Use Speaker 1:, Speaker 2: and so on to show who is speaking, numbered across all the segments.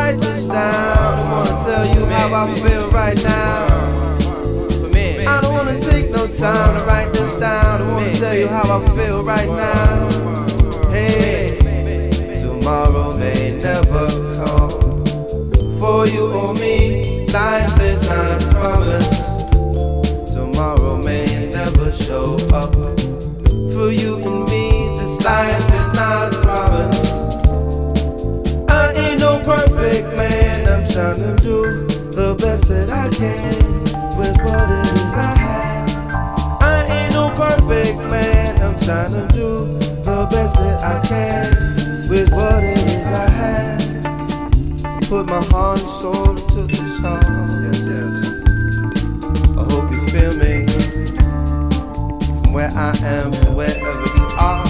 Speaker 1: write this down. I wanna tell you how I feel right now. I don't wanna take no time to write this down. I wanna tell you how I feel right now. Hey, tomorrow may never come. For you or me, life is not promised. Tomorrow may never show up. For you and me, this life is not promised. I ain't no perfect man. I'm trying to do the best that I can with what it is I have. I ain't no perfect man. I'm trying to do the best that I can with what it is I have. Put my heart and soul into the song. Yes, yes. I hope you feel me. From where I am to wherever you are.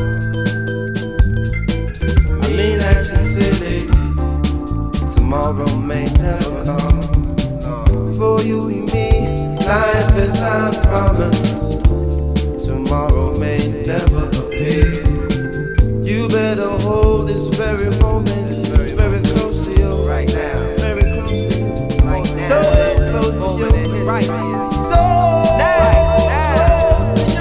Speaker 1: I mean that sincerely. Tomorrow may never come. For you and me, life is not promised. Tomorrow may never appear. You better hold this very moment. Very close to you right now. Very close to you right now. So close to you right now. So close to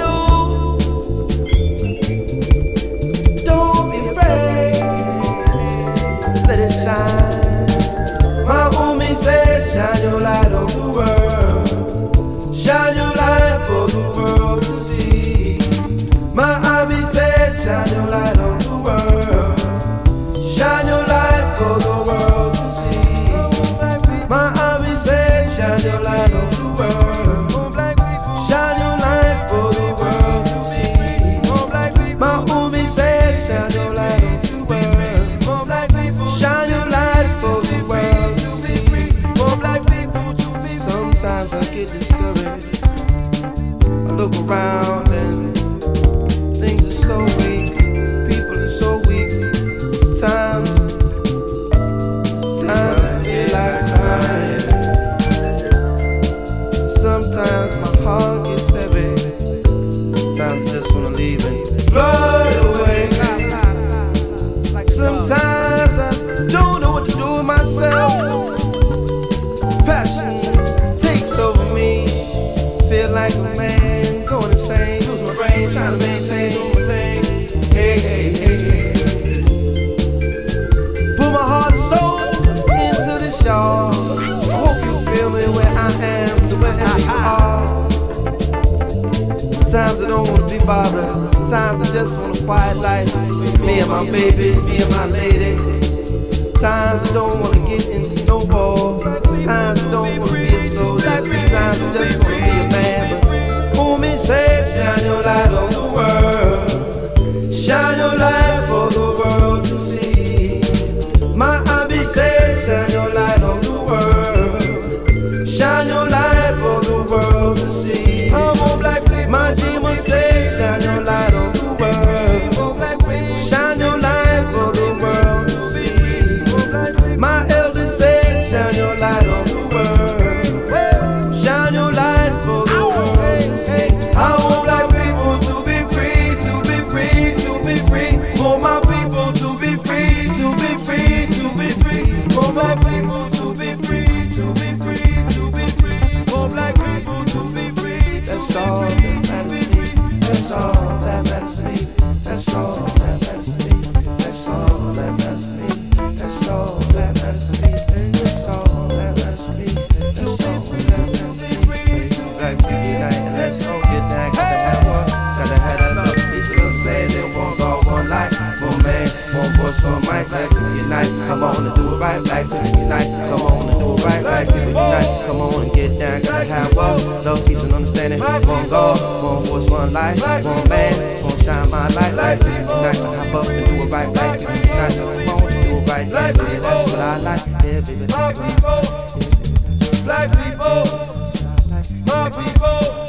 Speaker 1: you. Don't be afraid to let it shine. My homie said, shine your light on the world. Shine your light for the world to see. My hobby said, shine your light on the world. Shine your light for the world to see. My hobby said, shine your light on the world. Shine your light for the world to see. My homie said, shine your light on the world. Shine your light for the world to see. Sometimes I get discouraged. I look around and things are so weak. People are so weak. Sometimes I feel like crying. Sometimes my heart gets heavy. Sometimes I just wanna leave and float away. Sometimes I don't know what to do with myself. Passion takes over me. Feel like a man going insane. Lose my brain trying to maintain my thing. Hey, hey, hey, hey. Put my heart and soul into this, y'all. I hope you feel me where I am to wherever you are. Sometimes I don't want to be bothered. Sometimes I just want a quiet life. Me and my baby, me and my lady. Sometimes I don't want to get into snowball. Sometimes I don't want to be a soldier. Sometimes I just want to be a man. But homie said, shine your light on the world. Shine your light for the world to see. My hobby said, shine your light on the world. Shine your light for the world to see. My dreamer said, shine your light on the world. Shine your light for the world to see. My elder said, shine your light on the world. Shine your light for the world to see. I want black people to be free, to be free, to be free. Want my people to be free, to be free, to be free. Want black people to be free, to be free, to be free. Want black people to be free. That's all that matters to me. That's all that matters to me. That's all that matters to me. That's all that matters to me. That's all that matters to me. That's all that matters to me. That's all that matters to me. Black people unite and let's all get down. Gotta have one, gotta have that love. These little say they won't go one life. One man, one voice, one mic. Black people unite. Come on and do it right. Black people unite. Come on and do it right. Black people unite. Come on and get down. Gotta have one. Love, peace, and understanding. One God, one voice, one life. One man, one shine my light. Black people unite. Hop up and do it right. Black people unite. Come on and do it right. Yeah, baby, that's what I like. Yeah, baby, that's what I like.
Speaker 2: Black people, my people.